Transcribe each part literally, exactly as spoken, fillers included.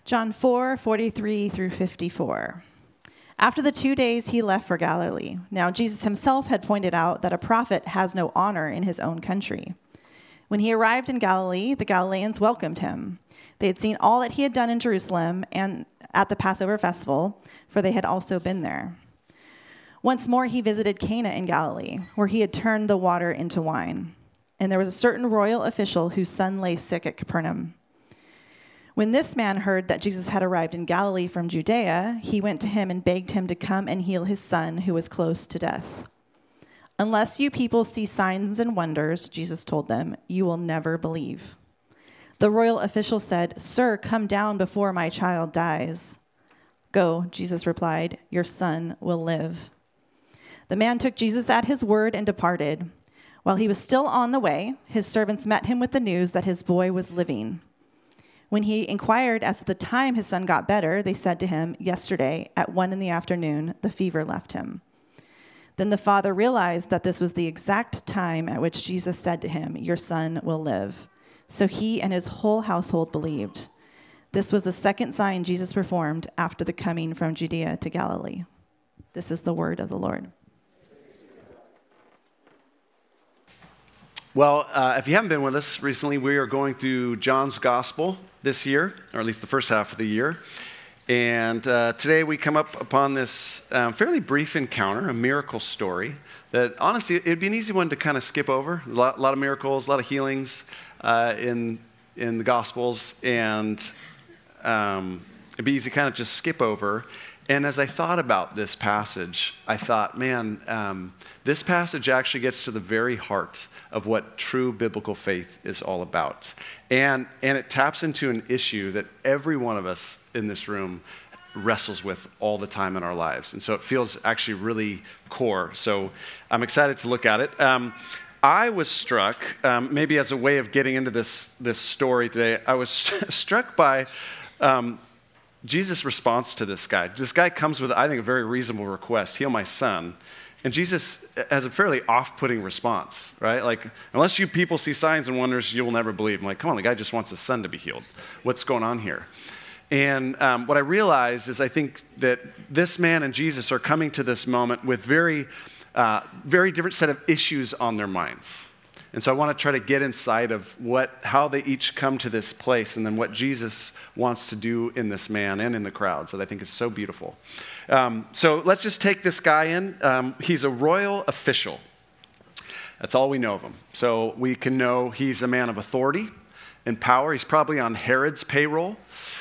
John four, forty-three through fifty-four. After the two days, he left for Galilee. Now, Jesus himself had pointed out that a prophet has no honor in his own country. When he arrived in Galilee, the Galileans welcomed him. They had seen all that he had done in Jerusalem and at the Passover festival, for they had also been there. Once more, he visited Cana in Galilee, where he had turned the water into wine. And there was a certain royal official whose son lay sick at Capernaum. When this man heard that Jesus had arrived in Galilee from Judea, he went to him and begged him to come and heal his son, who was close to death. Unless you people see signs and wonders, Jesus told them, you will never believe. The royal official said, Sir, come down before my child dies. Go, Jesus replied, your son will live. The man took Jesus at his word and departed. While he was still on the way, his servants met him with the news that his boy was living. When he inquired as to the time his son got better, they said to him, yesterday at one in the afternoon, the fever left him. Then the father realized that this was the exact time at which Jesus said to him, your son will live. So he and his whole household believed. This was the second sign Jesus performed after the coming from Judea to Galilee. This is the word of the Lord. Well, uh, if you haven't been with us recently, we are going through John's Gospel this year, or at least the first half of the year. And uh, today we come up upon this um, fairly brief encounter, a miracle story, that honestly, it'd be an easy one to kind of skip over. A lot, a lot of miracles, a lot of healings uh, in, in the Gospels, and um, it'd be easy to kind of just skip over. And as I thought about this passage, I thought, man, um, this passage actually gets to the very heart of what true biblical faith is all about. And, and it taps into an issue that every one of us in this room wrestles with all the time in our lives. And so it feels actually really core. So I'm excited to look at it. Um, I was struck, um, maybe as a way of getting into this, this story today, I was struck by um, Jesus' response to this guy. This guy comes with, I think, a very reasonable request, heal my son. And Jesus has a fairly off-putting response, right? Like, unless you people see signs and wonders, you will never believe. I'm like, come on, the guy just wants his son to be healed. What's going on here? And um, what I realized is I think that this man and Jesus are coming to this moment with very, uh, very different set of issues on their minds. And so I want to try to get inside of what, how they each come to this place and then what Jesus wants to do in this man and in the crowds that I think is so beautiful. Um, so let's just take this guy in. Um, he's a royal official. That's all we know of him. So we can know he's a man of authority and power. He's probably on Herod's payroll.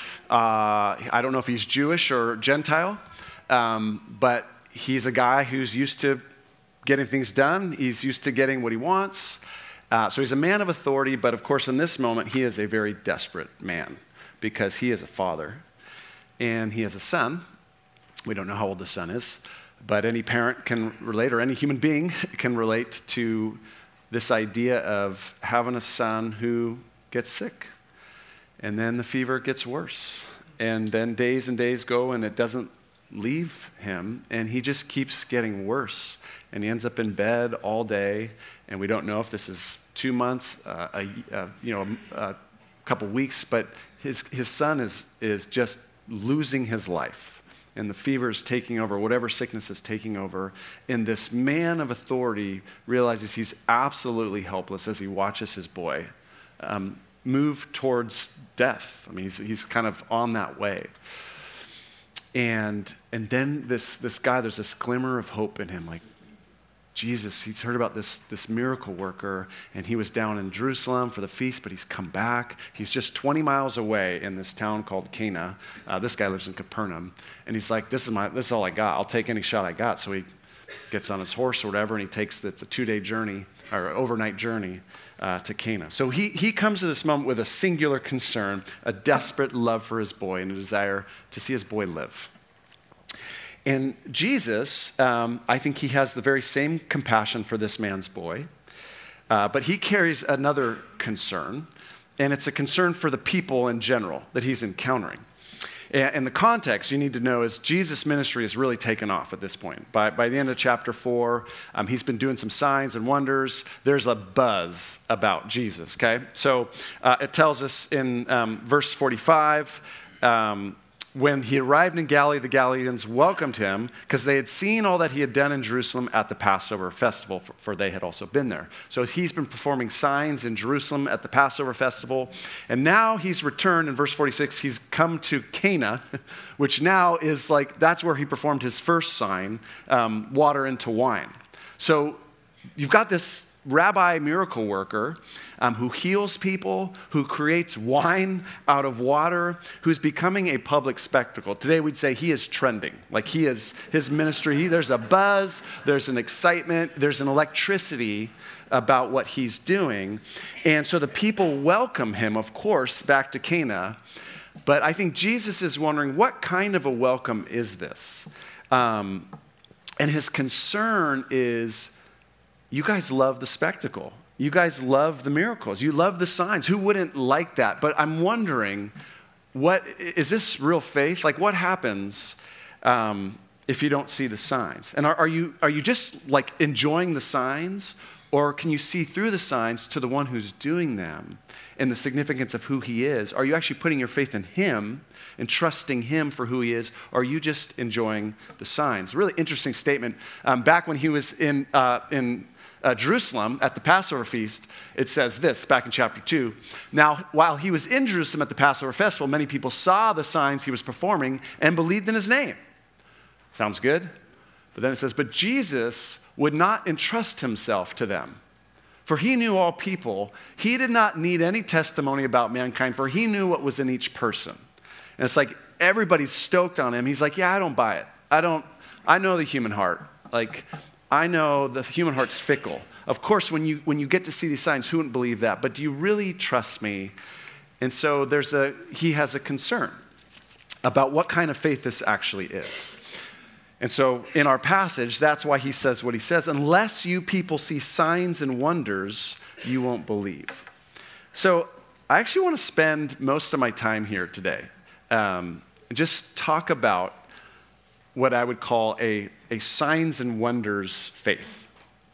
Uh, I don't know if he's Jewish or Gentile, um, but he's a guy who's used to getting things done. He's used to getting what he wants. Uh, so he's a man of authority, but of course in this moment he is a very desperate man because he is a father and he has a son. We don't know how old the son is, but any parent can relate, or any human being can relate to this idea of having a son who gets sick, and then the fever gets worse, and then days and days go and it doesn't leave him, and he just keeps getting worse, and he ends up in bed all day, and we don't know if this is two months, uh, a, uh, you know, a, a couple weeks, but his his son is is just losing his life. And the fever is taking over, whatever sickness is taking over. And this man of authority realizes he's absolutely helpless as he watches his boy um, move towards death. I mean, he's, he's kind of on that way. And and then this, this guy, there's this glimmer of hope in him, like, Jesus, he's heard about this, this miracle worker, and he was down in Jerusalem for the feast, but he's come back. He's just twenty miles away in this town called Cana. Uh, this guy lives in Capernaum, and he's like, this is my, this is all I got. I'll take any shot I got. So he gets on his horse or whatever, and he takes, it's a two-day journey, or overnight journey uh, to Cana. So he, he comes to this moment with a singular concern, a desperate love for his boy, and a desire to see his boy live. And Jesus, um, I think he has the very same compassion for this man's boy, uh, but he carries another concern, and it's a concern for the people in general that he's encountering. And, and the context you need to know is Jesus' ministry has really taken off at this point. By, by the end of chapter four, um, he's been doing some signs and wonders. There's a buzz about Jesus, okay? So uh, it tells us in um, verse forty-five, um, when he arrived in Galilee, the Galileans welcomed him because they had seen all that he had done in Jerusalem at the Passover festival, for, for they had also been there. So he's been performing signs in Jerusalem at the Passover festival. And now he's returned in verse forty-six. He's come to Cana, which now is like, that's where he performed his first sign, um, water into wine. So you've got this rabbi miracle worker um, who heals people, who creates wine out of water, who's becoming a public spectacle. Today we'd say he is trending. Like he is, his ministry, he, there's a buzz, there's an excitement, there's an electricity about what he's doing. And so the people welcome him, of course, back to Cana. But I think Jesus is wondering, what kind of a welcome is this? Um, and his concern is, you guys love the spectacle. You guys love the miracles. You love the signs. Who wouldn't like that? But I'm wondering, what is this real faith? Like, what happens um, if you don't see the signs? And are, are you are you just like enjoying the signs, or can you see through the signs to the one who's doing them and the significance of who he is? Are you actually putting your faith in him and trusting him for who he is, or are you just enjoying the signs? Really interesting statement. Um, back when he was in uh, in Uh, Jerusalem at the Passover feast, it says this back in chapter two. Now, while he was in Jerusalem at the Passover festival, many people saw the signs he was performing and believed in his name. Sounds good? But then it says, but Jesus would not entrust himself to them, for he knew all people. He did not need any testimony about mankind, for he knew what was in each person. And it's like everybody's stoked on him. He's like, yeah, I don't buy it. I don't, I know the human heart. Like, I know the human heart's fickle. Of course, when you when you get to see these signs, who wouldn't believe that? But do you really trust me? And so there's a he has a concern about what kind of faith this actually is. And so in our passage, that's why he says what he says. Unless you people see signs and wonders, you won't believe. So I actually want to spend most of my time here today um, and just talk about what I would call a, a signs and wonders faith.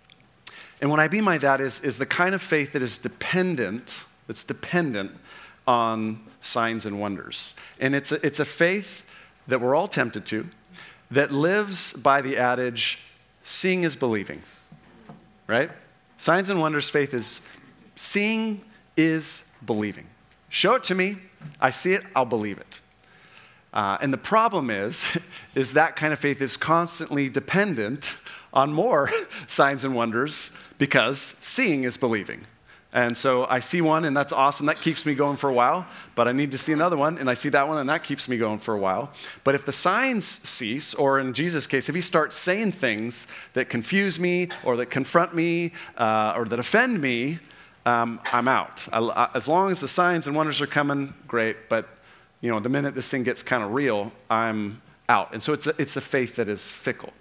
And what I mean by that is, is the kind of faith that is dependent, that's dependent on signs and wonders. And it's a, it's a faith that we're all tempted to, that lives by the adage, seeing is believing, right? Signs and wonders faith is seeing is believing. Show it to me, I see it, I'll believe it. Uh, and the problem is, is that kind of faith is constantly dependent on more signs and wonders because seeing is believing. And so I see one and that's awesome, that keeps me going for a while, but I need to see another one and I see that one and that keeps me going for a while. But if the signs cease, or in Jesus' case, if he starts saying things that confuse me or that confront me uh, or that offend me, um, I'm out. I, I, as long as the signs and wonders are coming, great, but you know, the minute this thing gets kind of real, I'm out. And so it's a, it's a faith that is fickle.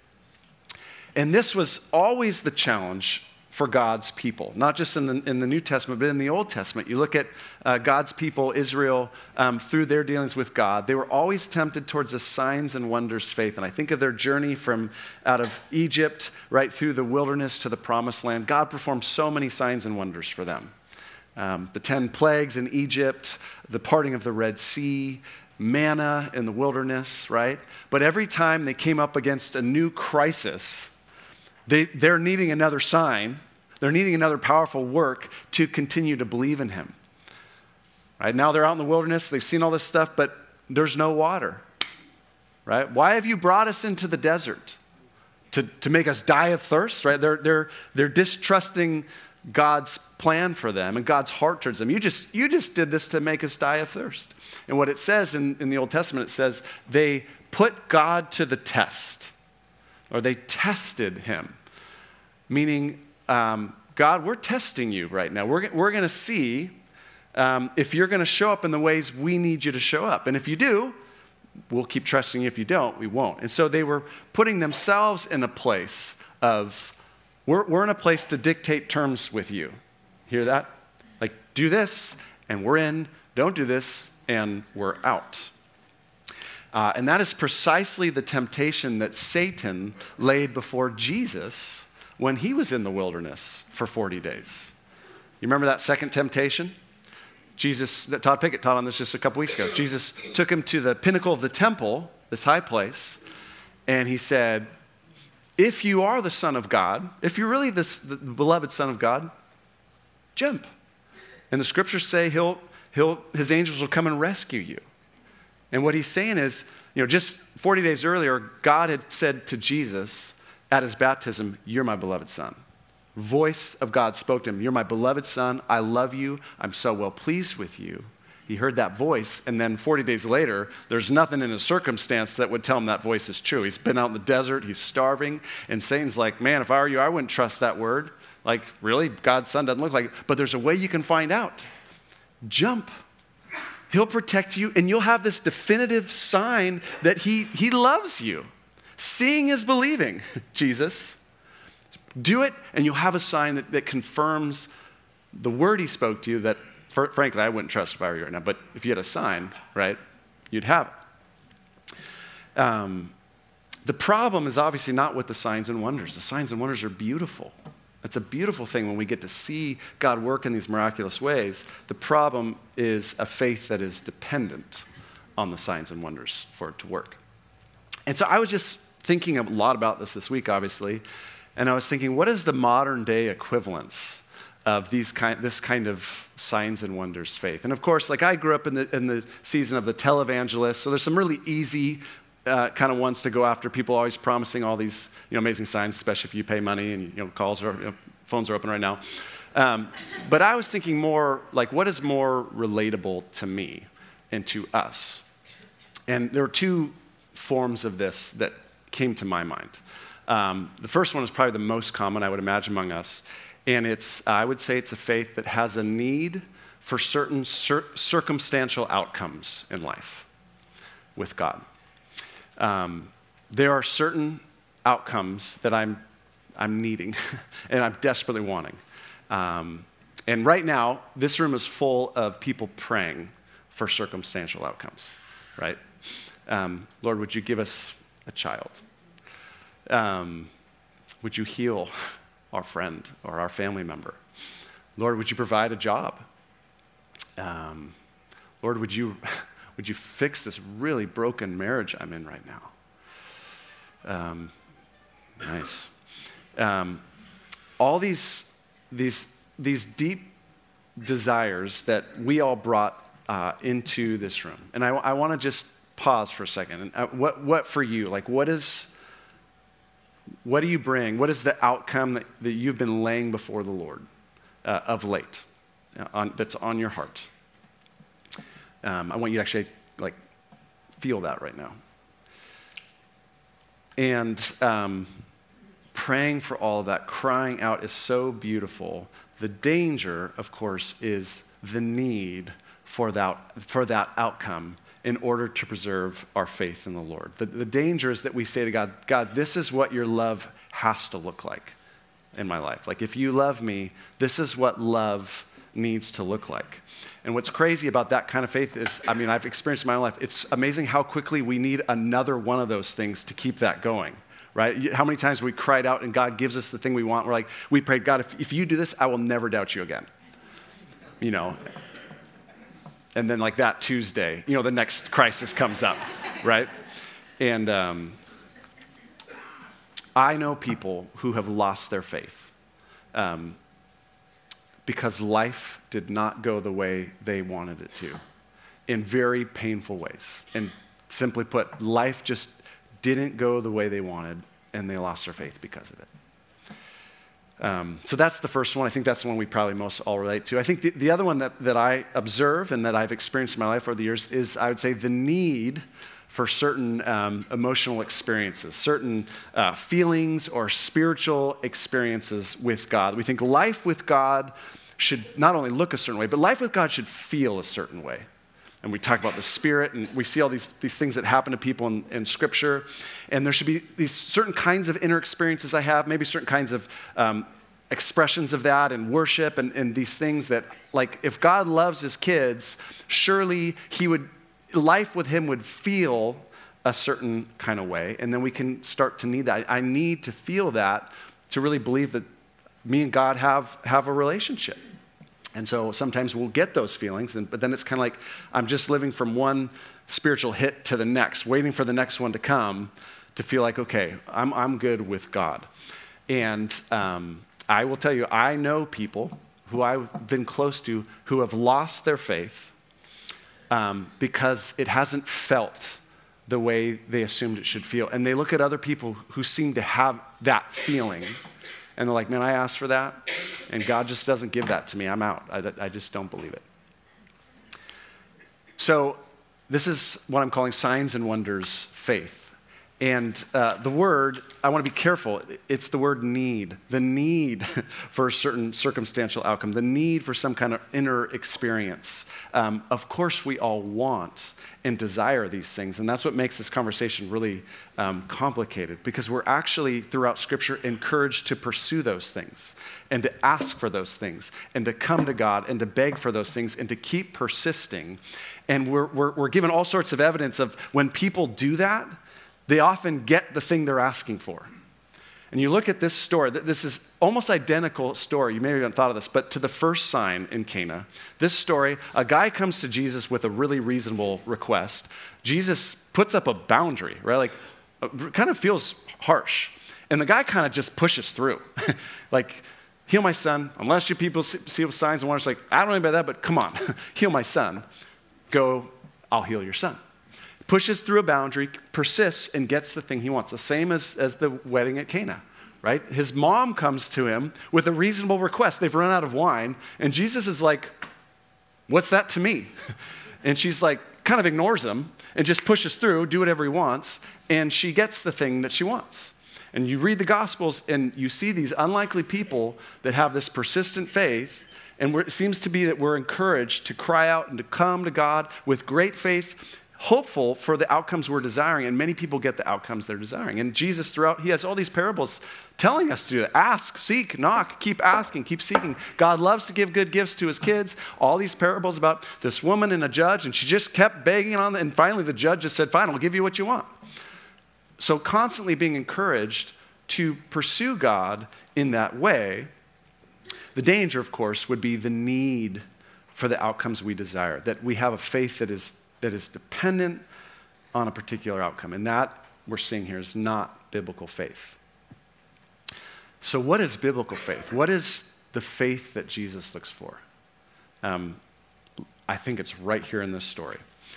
And this was always the challenge for God's people, not just in the, in the New Testament, but in the Old Testament. You look at uh, God's people, Israel, um, through their dealings with God, they were always tempted towards a signs and wonders faith. And I think of their journey from out of Egypt, right through the wilderness to the promised land. God performed so many signs and wonders for them. Um, the ten plagues in Egypt, the parting of the Red Sea, manna in the wilderness, right? But every time they came up against a new crisis, they, they're needing another sign. They're needing another powerful work to continue to believe in him. Right? Now they're out in the wilderness. They've seen all this stuff, but there's no water. Right? Why have you brought us into the desert? To, to make us die of thirst? Right? They're, they're, they're distrusting God's plan for them and God's heart towards them. You just, you just did this to make us die of thirst. And what it says in, in the Old Testament, it says they put God to the test, or they tested him. Meaning, um, God, we're testing you right now. We're, we're going to see um, if you're going to show up in the ways we need you to show up. And if you do, we'll keep trusting you. If you don't, we won't. And so they were putting themselves in a place of, We're, we're in a place to dictate terms with you. Hear that? Like, do this, and we're in. Don't do this, and we're out. Uh, and that is precisely the temptation that Satan laid before Jesus when he was in the wilderness for forty days. You remember that second temptation? Jesus, Todd Pickett taught on this just a couple weeks ago. Jesus took him to the pinnacle of the temple, this high place, and he said, if you are the Son of God, if you're really this, the beloved Son of God, jump. And the scriptures say he'll, he'll, his angels will come and rescue you. And what he's saying is, you know, just forty days earlier, God had said to Jesus at his baptism, you're my beloved Son. Voice of God spoke to him, you're my beloved Son, I love you, I'm so well pleased with you. He heard that voice, and then forty days later, there's nothing in his circumstance that would tell him that voice is true. He's been out in the desert, he's starving, and Satan's like, man, if I were you, I wouldn't trust that word. Like, really? God's Son doesn't look like it. But there's a way you can find out. Jump. He'll protect you, and you'll have this definitive sign that he, he loves you. Seeing is believing, Jesus. Do it, and you'll have a sign that, that confirms the word he spoke to you that, for, frankly, I wouldn't trust if I were you right now. But if you had a sign, right, you'd have it. Um, the problem is obviously not with the signs and wonders. The signs and wonders are beautiful. It's a beautiful thing when we get to see God work in these miraculous ways. The problem is a faith that is dependent on the signs and wonders for it to work. And so I was just thinking a lot about this this week, obviously. And I was thinking, what is the modern day equivalence of these kind, this kind of signs and wonders faith? And of course, like I grew up in the, in the season of the televangelists, so there's some really easy uh, kind of ones to go after. People always promising all these, you know, amazing signs, especially if you pay money and, you know, calls are, you know, phones are open right now. Um, but I was thinking more like, what is more relatable to me and to us? And there were two forms of this that came to my mind. Um, the first one is probably the most common, I would imagine, among us. And it's, I would say it's a faith that has a need for certain cir- circumstantial outcomes in life with God. Um, there are certain outcomes that I'm, I'm needing and I'm desperately wanting. Um, and right now, this room is full of people praying for circumstantial outcomes, right? Um, Lord, would you give us a child? Um, would you heal our friend or our family member? Lord, would you provide a job? Um, Lord, would you would you fix this really broken marriage I'm in right now? Um, nice. Um, all these these these deep desires that we all brought uh, into this room, and I, I want to just pause for a second. And uh, what what for you? Like, what is What do you bring? What is the outcome that, that you've been laying before the Lord uh, of late uh, on, that's on your heart? Um, I want you to actually like feel that right now. And um, praying for all of that, crying out is so beautiful. The danger, of course, is the need for that, for that outcome in order to preserve our faith in the Lord. The, the danger is that we say to God, God, this is what your love has to look like in my life. Like, if you love me, this is what love needs to look like. And what's crazy about that kind of faith is, I mean, I've experienced in my own life, it's amazing how quickly we need another one of those things to keep that going, right? How many times we cried out and God gives us the thing we want. We're like, we prayed, God, if, if you do this, I will never doubt you again. You know, and then like that Tuesday, you know, the next crisis comes up, right? And um, I know people who have lost their faith um, because life did not go the way they wanted it to in very painful ways. And simply put, life just didn't go the way they wanted, and they lost their faith because of it. Um, so that's the first one. I think that's the one we probably most all relate to. I think the, the other one that, that I observe and that I've experienced in my life over the years is, I would say, the need for certain um, emotional experiences, certain uh, feelings or spiritual experiences with God. We think life with God should not only look a certain way, but life with God should feel a certain way. And we talk about the Spirit, and we see all these, these things that happen to people in, in Scripture. And there should be these certain kinds of inner experiences I have, maybe certain kinds of um, expressions of that in worship and, and these things that, like, if God loves his kids, surely he would, life with him would feel a certain kind of way. And then we can start to need that. I need to feel that to really believe that me and God have, have a relationship. And so sometimes we'll get those feelings, and, but then it's kind of like I'm just living from one spiritual hit to the next, waiting for the next one to come to feel like, okay, I'm, I'm good with God. And um, I will tell you, I know people who I've been close to who have lost their faith um, because it hasn't felt the way they assumed it should feel. And they look at other people who seem to have that feeling, and they're like, man, I asked for that, and God just doesn't give that to me. I'm out. I, I just don't believe it. So this is what I'm calling signs and wonders faith. And uh, the word, I want to be careful, it's the word need. The need for a certain circumstantial outcome, the need for some kind of inner experience. Um, of course, we all want and desire these things, and that's what makes this conversation really um, complicated, because we're actually, throughout Scripture, encouraged to pursue those things and to ask for those things and to come to God and to beg for those things and to keep persisting. And we're, we're, we're given all sorts of evidence of when people do that, they often get the thing they're asking for. And you look at this story, this is almost identical story, you may have even thought of this, but to the first sign in Cana. This story, a guy comes to Jesus with a really reasonable request. Jesus puts up a boundary, right? Like, it kind of feels harsh. And the guy kind of just pushes through. Like, heal my son, unless you people see signs and wonders. Like, I don't know about that, but come on, heal my son. Go, I'll heal your son. Pushes through a boundary, persists, and gets the thing he wants. The same as, as the wedding at Cana, right? His mom comes to him with a reasonable request. They've run out of wine, and Jesus is like, what's that to me? And she's like, kind of ignores him and just pushes through, do whatever he wants, and she gets the thing that she wants. And you read the Gospels, and you see these unlikely people that have this persistent faith, and we're, it seems to be that we're encouraged to cry out and to come to God with great faith, hopeful for the outcomes we're desiring, and many people get the outcomes they're desiring. And Jesus, throughout, he has all these parables telling us to do that. Ask, seek, knock, keep asking, keep seeking. God loves to give good gifts to his kids. All these parables about this woman and a judge, and she just kept begging on, and finally the judge just said, fine, I'll give you what you want. So constantly being encouraged to pursue God in that way. The danger, of course, would be the need for the outcomes we desire, that we have a faith that is that is dependent on a particular outcome. And that, we're seeing here, is not biblical faith. So what is biblical faith? What is the faith that Jesus looks for? Um, I think it's right here in this story.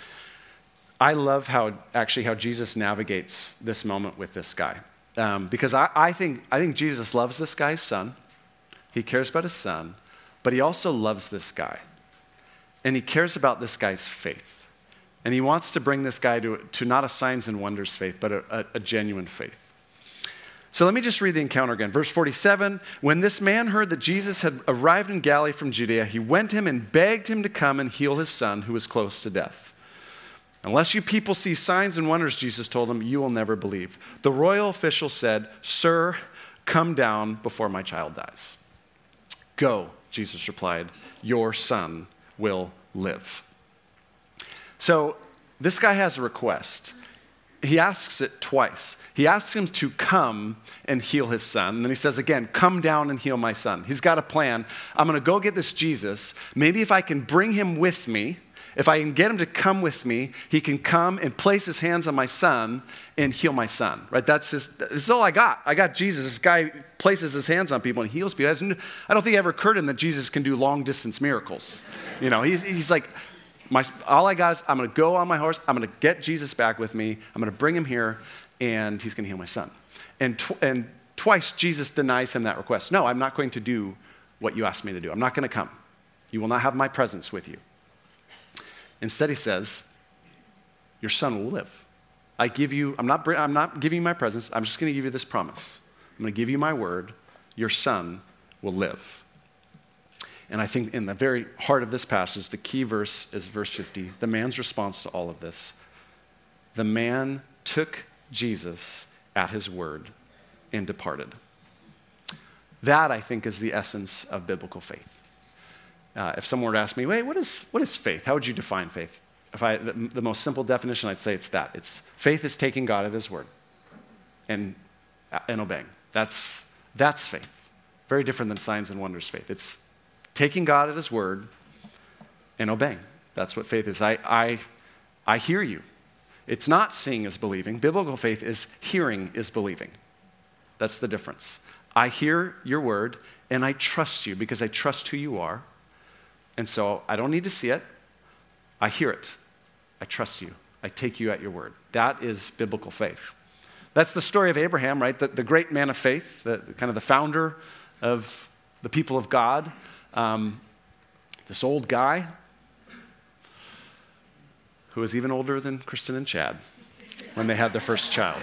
I love how, actually, how Jesus navigates this moment with this guy. Um, because I, I, think, I think Jesus loves this guy's son. He cares about his son, but he also loves this guy. And he cares about this guy's faith. And he wants to bring this guy to, to not a signs and wonders faith, but a, a, a genuine faith. So let me just read the encounter again. Verse forty-seven, when this man heard that Jesus had arrived in Galilee from Judea, he went to him and begged him to come and heal his son, who was close to death. Unless you people see signs and wonders, Jesus told him, you will never believe. The royal official said, sir, come down before my child dies. Go, Jesus replied, your son will live. So this guy has a request. He asks it twice. He asks him to come and heal his son. And then he says again, come down and heal my son. He's got a plan. I'm going to go get this Jesus. Maybe if I can bring him with me, if I can get him to come with me, he can come and place his hands on my son and heal my son, right? That's his, this is all I got. I got Jesus. This guy places his hands on people and heals people. I don't think it ever occurred to him that Jesus can do long distance miracles. You know, he's, he's like, My, all I got is I'm going to go on my horse. I'm going to get Jesus back with me. I'm going to bring him here, and he's going to heal my son. And, tw- and twice Jesus denies him that request. No, I'm not going to do what you asked me to do. I'm not going to come. You will not have my presence with you. Instead, he says, your son will live. I give you, I'm not, I'm not giving you my presence. I'm just going to give you this promise. I'm going to give you my word. Your son will live. And I think in the very heart of this passage, the key verse is verse fifty, the man's response to all of this. The man took Jesus at his word and departed. That, I think, is the essence of biblical faith. Uh, if someone were to ask me, wait, what is, what is faith? How would you define faith? If I, the, the most simple definition, I'd say it's that. It's faith is taking God at his word and, and obeying. That's, that's faith. Very different than signs and wonders faith. It's taking God at his word and obeying. That's what faith is. I, I, I hear you. It's not seeing is believing. Biblical faith is hearing is believing. That's the difference. I hear your word and I trust you because I trust who you are. And so I don't need to see it. I hear it. I trust you. I take you at your word. That is biblical faith. That's the story of Abraham, right? The, the great man of faith, the kind of the founder of the people of God. Um, this old guy who was even older than Kristen and Chad when they had their first child.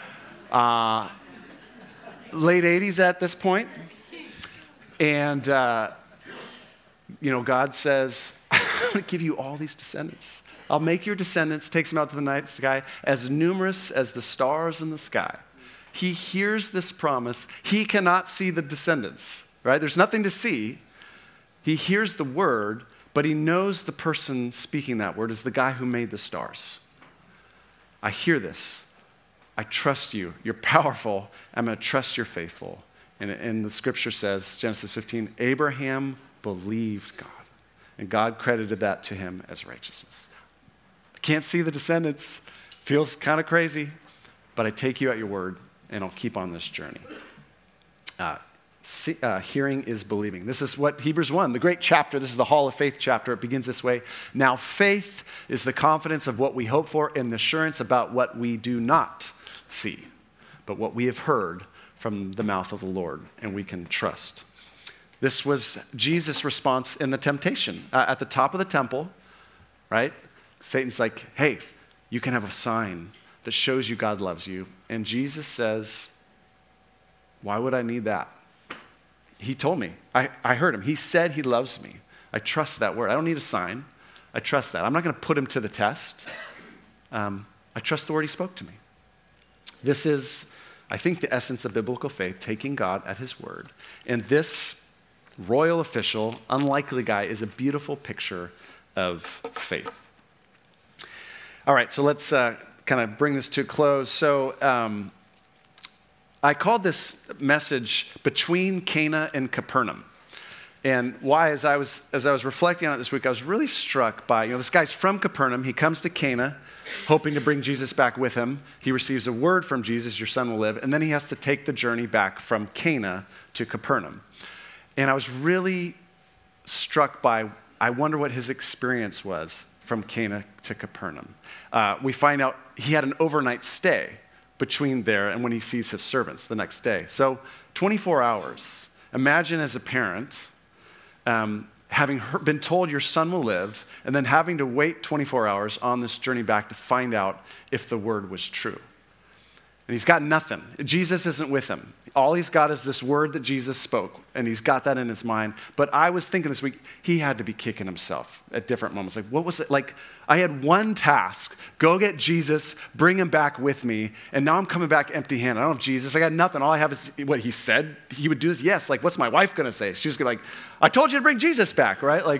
Uh, late eighties at this point. And, uh, you know, God says, I'm going to give you all these descendants. I'll make your descendants, takes them out to the night sky, as numerous as the stars in the sky. He hears this promise. He cannot see the descendants, right? There's nothing to see. He hears the word, but he knows the person speaking that word is the guy who made the stars. I hear this. I trust you. You're powerful. I'm going to trust you're faithful. And, and the scripture says, Genesis fifteen, Abraham believed God, and God credited that to him as righteousness. I can't see the descendants. Feels kind of crazy, but I take you at your word, and I'll keep on this journey. Uh, see, uh, hearing is believing. This is what Hebrews one, the great chapter, this is the Hall of Faith chapter. It begins this way. Now faith is the confidence of what we hope for and the assurance about what we do not see, but what we have heard from the mouth of the Lord, and we can trust. This was Jesus' response in the temptation. Uh, at the top of the temple, right? Satan's like, hey, you can have a sign that shows you God loves you. And Jesus says, why would I need that? He told me. I, I heard him. He said he loves me. I trust that word. I don't need a sign. I trust that. I'm not going to put him to the test. Um, I trust the word he spoke to me. This is, I think, the essence of biblical faith, taking God at his word. And this royal official, unlikely guy is a beautiful picture of faith. All right, so let's uh, kind of bring this to a close. So um, I called this message Between Cana and Capernaum. And why, as I was as I was reflecting on it this week, I was really struck by, you know, this guy's from Capernaum. He comes to Cana, hoping to bring Jesus back with him. He receives a word from Jesus, your son will live. And then he has to take the journey back from Cana to Capernaum. And I was really struck by, I wonder what his experience was from Cana to Capernaum. Uh, we find out he had an overnight stay between there and when he sees his servants the next day. So twenty-four hours. Imagine as a parent, um, having heard, been told your son will live, and then having to wait twenty-four hours on this journey back to find out if the word was true. And he's got nothing. Jesus isn't with him. All he's got is this word that Jesus spoke, and he's got that in his mind. But I was thinking this week, he had to be kicking himself at different moments. Like, what was it? Like, I had one task, go get Jesus, bring him back with me, and now I'm coming back empty-handed. I don't have Jesus. I got nothing. All I have is what he said he would do is, yes, like, what's my wife going to say? She's going to be like, I told you to bring Jesus back, right? Like,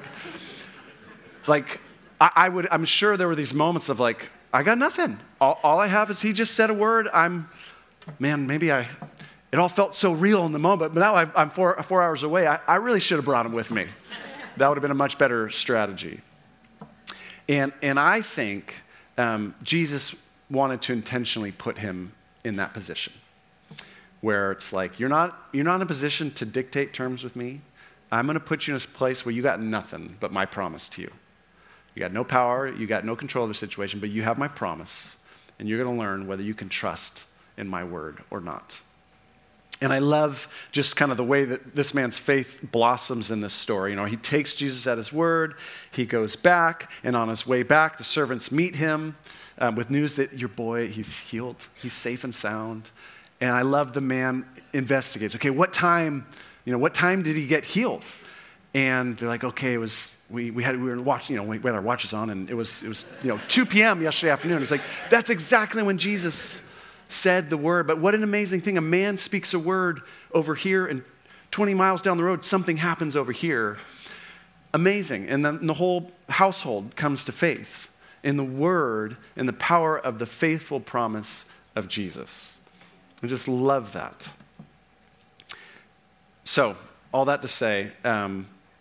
like I, I would, I'm sure there were these moments of like, I got nothing. All, all I have is he just said a word. I'm, man, maybe I, it all felt so real in the moment, but now I, I'm four, four hours away. I, I really should have brought him with me. That would have been a much better strategy. And, and I think um, Jesus wanted to intentionally put him in that position where it's like, you're not, you're not in a position to dictate terms with me. I'm going to put you in a place where you got nothing but my promise to you. You got no power, you got no control of the situation, but you have my promise, and you're going to learn whether you can trust in my word or not. And I love just kind of the way that this man's faith blossoms in this story. You know, he takes Jesus at his word, he goes back, and on his way back, the servants meet him um, with news that your boy, he's healed, he's safe and sound. And I love the man investigates. Okay, what time, you know, what time did he get healed? And they're like, okay, it was, we, we had, we were watching, you know, we had our watches on, and it was, it was, you know, two p.m. yesterday afternoon. It's like, that's exactly when Jesus said the word. But what an amazing thing. A man speaks a word over here, and twenty miles down the road, something happens over here. Amazing. And then the whole household comes to faith in the word and the power of the faithful promise of Jesus. I just love that. So, all that to say, um,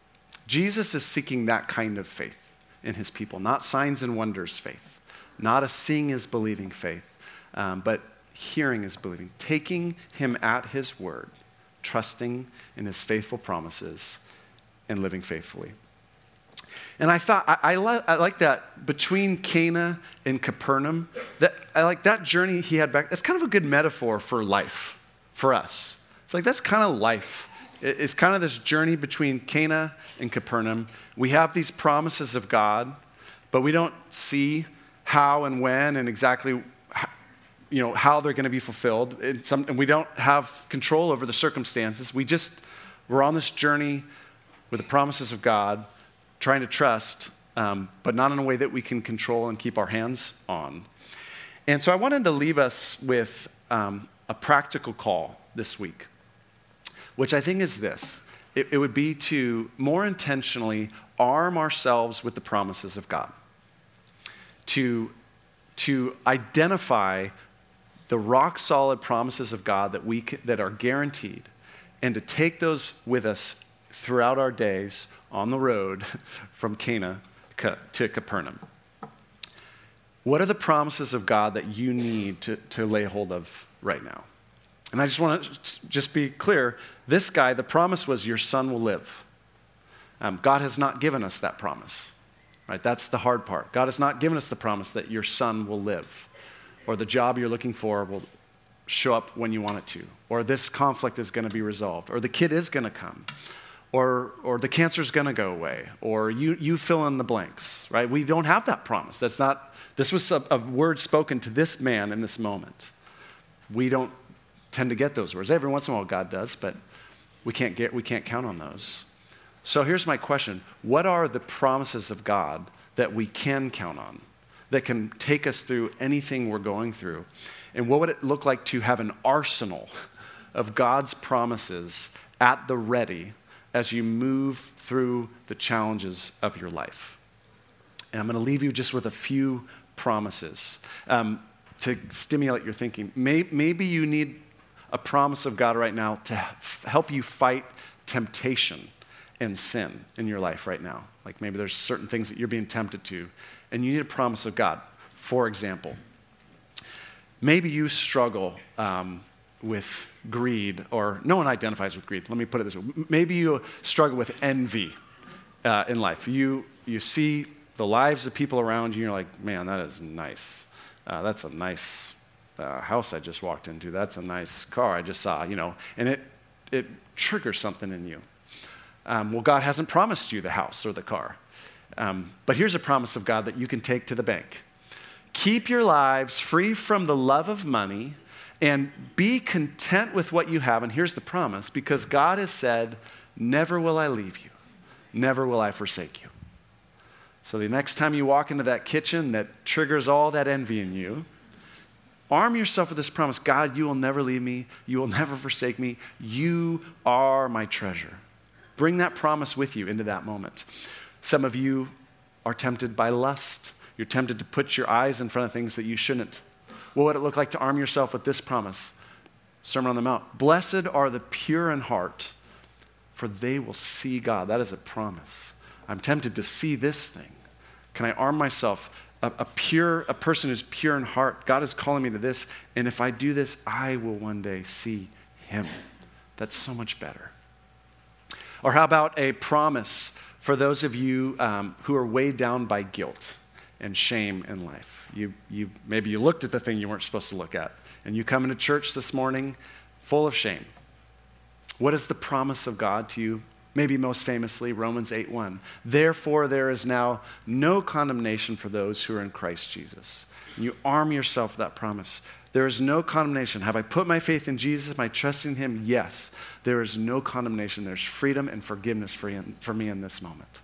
Jesus is seeking that kind of faith in his people, not signs and wonders faith, not a seeing is believing faith, um, but hearing is believing, taking him at his word, trusting in his faithful promises, and living faithfully. And I thought, I, I, li- I like that between Cana and Capernaum, that I like that journey he had back. That's kind of a good metaphor for life, for us. It's like, that's kind of life. It, it's kind of this journey between Cana and Capernaum. We have these promises of God, but we don't see how and when and exactly how, you know, how they're going to be fulfilled. And, some, and we don't have control over the circumstances. We just, we're on this journey with the promises of God, trying to trust, um, but not in a way that we can control and keep our hands on. And so I wanted to leave us with um, a practical call this week, which I think is this. It, it would be to more intentionally arm ourselves with the promises of God, to, to identify the rock-solid promises of God that, we can, that are guaranteed, and to take those with us throughout our days on the road from Cana to Capernaum. What are the promises of God that you need to, to lay hold of right now? And I just want to just be clear, this guy, the promise was your son will live. Um, God has not given us that promise, right? That's the hard part. God has not given us the promise that your son will live, or the job you're looking for will show up when you want it to, or this conflict is going to be resolved, or the kid is going to come, or or the cancer's going to go away, or you you fill in the blanks, right? We don't have that promise. That's not, this was a, a word spoken to this man in this moment. We don't tend to get those words. Every once in a while God does, but we can't get we can't count on those. So here's my question. What are the promises of God that we can count on, that can take us through anything we're going through? And what would it look like to have an arsenal of God's promises at the ready as you move through the challenges of your life? And I'm going to leave you just with a few promises um, to stimulate your thinking. Maybe, maybe you need a promise of God right now to f- help you fight temptation and sin in your life right now. Like maybe there's certain things that you're being tempted to, and you need a promise of God. For example, maybe you struggle um, with greed, or no one identifies with greed. Let me put it this way. Maybe you struggle with envy uh, in life. You you see the lives of people around you, and you're like, man, that is nice. Uh, that's a nice uh, house I just walked into. That's a nice car I just saw, you know. And it it triggers something in you. Um, well, God hasn't promised you the house or the car. Um, but here's a promise of God that you can take to the bank. Keep your lives free from the love of money and be content with what you have. And here's the promise, because God has said, never will I leave you. Never will I forsake you. So the next time you walk into that kitchen that triggers all that envy in you, arm yourself with this promise. God, you will never leave me. You will never forsake me. You are my treasure. Bring that promise with you into that moment. Some of you are tempted by lust. You're tempted to put your eyes in front of things that you shouldn't. What would it look like to arm yourself with this promise? Sermon on the Mount. Blessed are the pure in heart, for they will see God. That is a promise. I'm tempted to see this thing. Can I arm myself? A, a pure, a person who's pure in heart. God is calling me to this, and if I do this, I will one day see him. That's so much better. Or how about a promise for those of you um, who are weighed down by guilt and shame in life? You, you, maybe you looked at the thing you weren't supposed to look at, and you come into church this morning full of shame. What is the promise of God to you? Maybe most famously, Romans eight one. Therefore, there is now no condemnation for those who are in Christ Jesus. And you arm yourself with that promise. There is no condemnation. Have I put my faith in Jesus? Am I trusting him? Yes. There is no condemnation. There's freedom and forgiveness for, him, for me in this moment.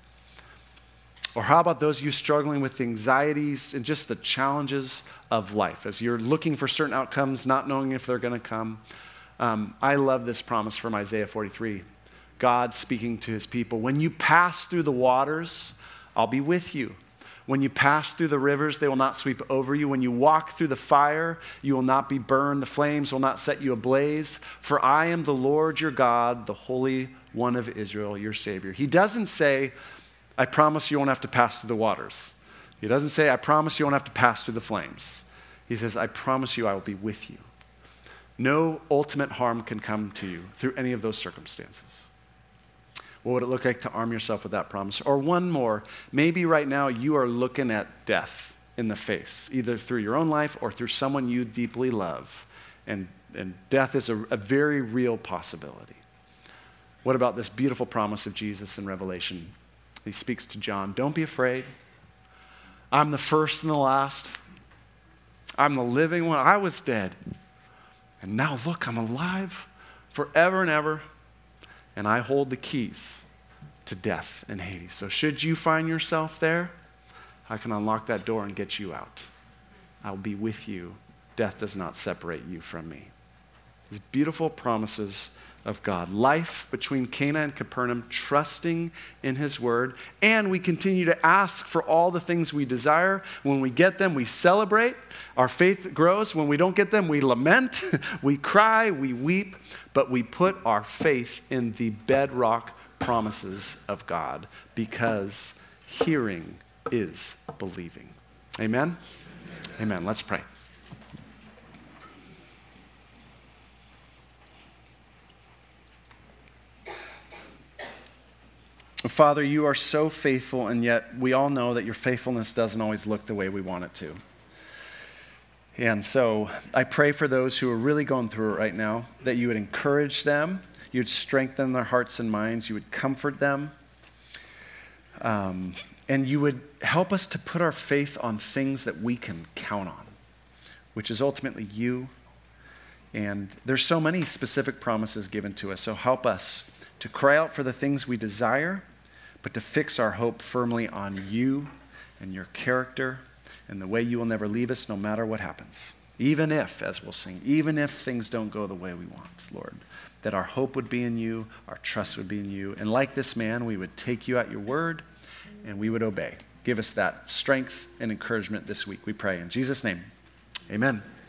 Or how about those of you struggling with the anxieties and just the challenges of life as you're looking for certain outcomes, not knowing if they're going to come? Um, I love this promise from Isaiah forty-three. God speaking to his people, when you pass through the waters, I'll be with you. When you pass through the rivers, they will not sweep over you. When you walk through the fire, you will not be burned. The flames will not set you ablaze. For I am the Lord your God, the Holy One of Israel, your Savior. He doesn't say, I promise you won't have to pass through the waters. He doesn't say, I promise you won't have to pass through the flames. He says, I promise you I will be with you. No ultimate harm can come to you through any of those circumstances. What would it look like to arm yourself with that promise? Or one more, maybe right now you are looking at death in the face, either through your own life or through someone you deeply love. And, and death is a, a very real possibility. What about this beautiful promise of Jesus in Revelation? He speaks to John, don't be afraid. I'm the first and the last. I'm the living one. I was dead. And now look, I'm alive forever and ever. And I hold the keys to death and Hades. So should you find yourself there, I can unlock that door and get you out. I'll be with you. Death does not separate you from me. These beautiful promises of God. Life between Cana and Capernaum, trusting in his word. And we continue to ask for all the things we desire. When we get them, we celebrate. Our faith grows. When we don't get them, we lament, we cry, we weep. But we put our faith in the bedrock promises of God because hearing is believing. Amen? Amen. Amen. Let's pray. Father, you are so faithful, and yet we all know that your faithfulness doesn't always look the way we want it to. And so I pray for those who are really going through it right now, that you would encourage them, you would strengthen their hearts and minds, you would comfort them, um, and you would help us to put our faith on things that we can count on, which is ultimately you. And there's so many specific promises given to us, so help us to cry out for the things we desire, but to fix our hope firmly on you and your character and the way you will never leave us no matter what happens. Even if, as we'll sing, even if things don't go the way we want, Lord, that our hope would be in you, our trust would be in you. And like this man, we would take you at your word and we would obey. Give us that strength and encouragement this week, we pray. In Jesus' name, amen.